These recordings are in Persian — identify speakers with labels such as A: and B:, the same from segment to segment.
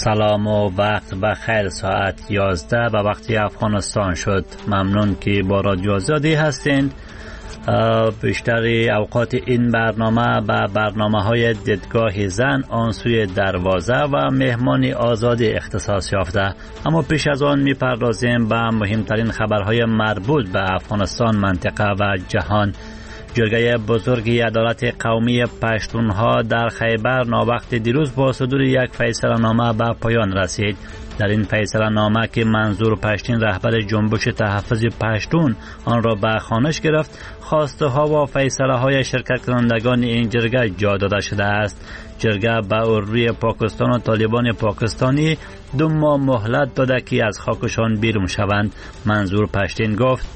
A: سلام و وقت بخیر. ساعت 11 به وقت افغانستان شد. ممنون که با رادیو آزادی هستین. بیشتری اوقات این برنامه به برنامه های دیدگاه زن، آن سوی دروازه و مهمان آزاد اختصاص یافته. اما پیش از آن میپردازیم به مهمترین خبرهای مربوط به افغانستان، منطقه و جهان. جرگه بزرگ عدالت قومی پشتونها در خیبر ناوقت دیروز با صدور یک فیصله نامه به پایان رسید. در این فیصله نامه که منظور پشتین رهبر جنبش تحفظ پشتون آن را به خوانش گرفت، خواسته ها و فیصله های شرکت کنندگان این جرگه جا داده شده است. جرگه به روی پاکستان و طالبان پاکستانی 2 ماه مهلت داده که از خاکشان بیرون شوند. منظور پشتین گفت: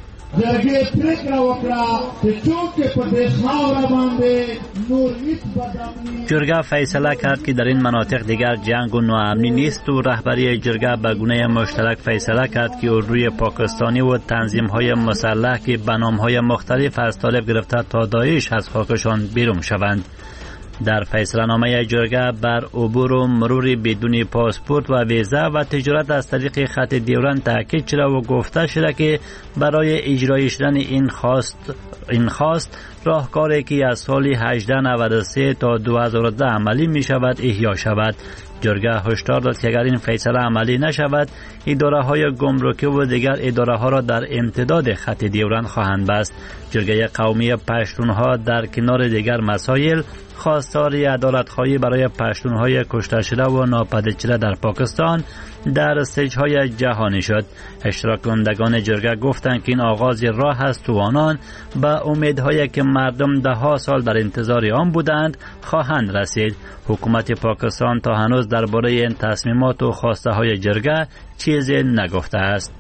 A: جرگه فیصله کرد که در این مناطق دیگر جنگ و ناامنی نیست و رهبری جرگه به گونه مشترک فیصله کرد که روی پاکستانی و تنظیم‌های مسلح که به نام‌های مختلف از طالب گرفته تا داعش از خاکشان بیرون شوند. در فیصله نامه جرگه بر عبور و مرور بدون پاسپورت و ویزا و تجارت از طریق خط دیورند تاکید شده و گفته شده که برای اجرای شدن این خواست راهکاری که از سال 1893 تا 2010 عملی می شود احیا شود. جرگه هشدار داد که اگر این فیصله عملی نشود، اداره های گمرکی و دیگر اداره ها را در امتداد خط دیورند خواهند بست. جرگه قومی پشتونها در کنار دیگر مسائل خواستار عدالت خواهی برای پشتونهای کشته شده و ناپدید شده در پاکستان در استیج‌های جهانی شد. اشتراک کنندگان جرگه گفتند که این آغاز راه است و آنان به امیدهایی که مردم 10 سال در انتظار آن بودند خواهند رسید. حکومت پاکستان تا هنوز درباره این تصمیمات و خواسته های جرگه چیزی نگفته است.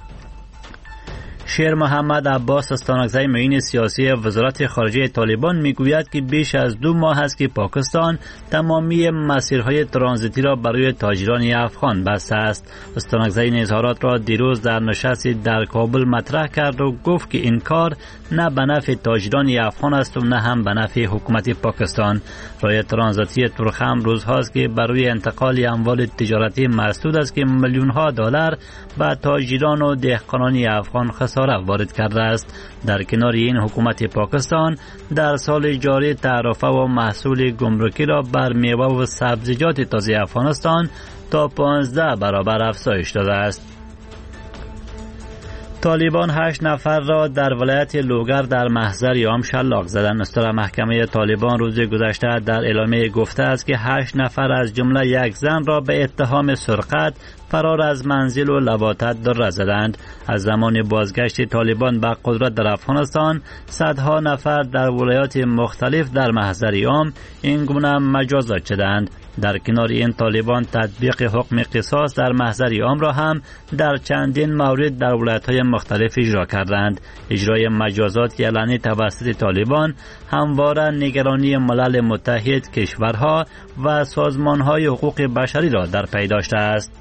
A: شیر محمد عباس استانکزی معین سیاسی وزارت خارجه طالبان میگوید که بیش از 2 ماه است که پاکستان تمامی مسیرهای ترانزیتی را برای تاجران افغان بسته است. استانکزی این اظهارات را دیروز در نشستی در کابل مطرح کرد و گفت که این کار نه به نفع تاجران افغان است و نه هم به نفع حکومت پاکستان. راه ترانزیتی تورخم روزهاست که برای انتقال اموال تجارتی مسدود است که میلیون‌ها دلار به تاجران و دهقانان افغان خسارت وارد کرده است. در کنار این حکومت پاکستان در سال جاری تعرفه و محصول گمرکی را بر میوه و سبزیجات تازه افغانستان تا 15 برابر افزایش داده است. طالبان 8 نفر را در ولایت لوگر در محضر یام شلاق زدند. استرا محکمه طالبان روز گذشته در اعلامیه گفته است که 8 نفر از جمله یک زن را به اتهام سرقت، فرار از منزل و لواطت در زدند. از زمان بازگشت طالبان به قدرت در افغانستان، صدها نفر در ولایات مختلف در محضر یام این گونه مجازات شدند. در کنار این طالبان تطبیق حکم قصاص در محضر عام را هم در چندین مورد در ولایت‌های مختلف اجرا کردند. اجرای مجازات علنی توسط طالبان همواره نگرانی ملل متحد، کشورها و سازمان‌های حقوق بشری را در پی داشته است.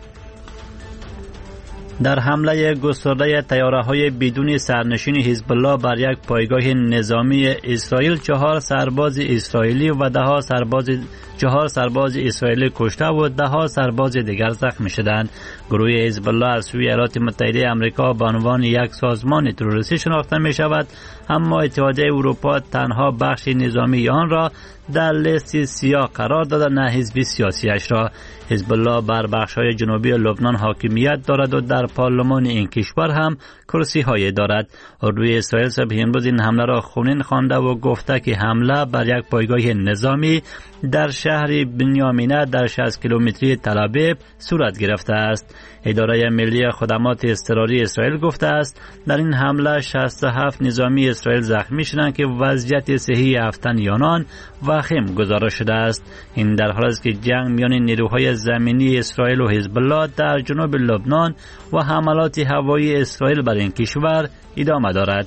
A: در حمله گسترده طیاره‌های بدون سرنشین حزب الله بر یک پایگاه نظامی اسرائیل 4 سرباز اسرائیلی و 4 سرباز اسرائیلی کشته و 10 سرباز دیگر زخمی شدند. گروه حزب الله از سوی ایالات متحده آمریکا به عنوان یک سازمان تروریستی شناخته می شود، اما اتحادیه اروپا تنها بخش نظامی آن را در لیست سیاه قرار داده، نه حزب سیاسیش را. حزب الله بر بخش‌های جنوبی لبنان حاکمیت دارد و در پارلمان این کشور هم کرسی‌های دارد. اردوی اسرائیل صبح امروز این حمله را خونین خوانده و گفته که حمله بر یک پایگاه نظامی در شهر بنیامینه در 60 کیلومتری تل‌آبیب صورت گرفته است. اداره ملی خدمات اضطراری اسرائیل گفته است در این حمله 67 نظامی اسرائیل زخمی شدند که وضعیت صحی 7 تن آنان وخیم گزارش شده است. این در حالی است که جنگ میان نیروهای زمینی اسرائیل و حزب الله در جنوب لبنان و حملات هوایی اسرائیل بر این کشور ادامه دارد.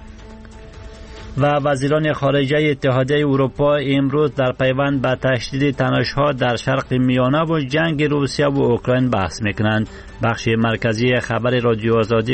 A: و وزیران خارجه اتحادیه اروپا امروز در پیوند به تشدید تنش‌ها در شرق میانه و جنگ روسیه و اوکراین بحث میکنند. بخش مرکزی خبر رادیو آزادی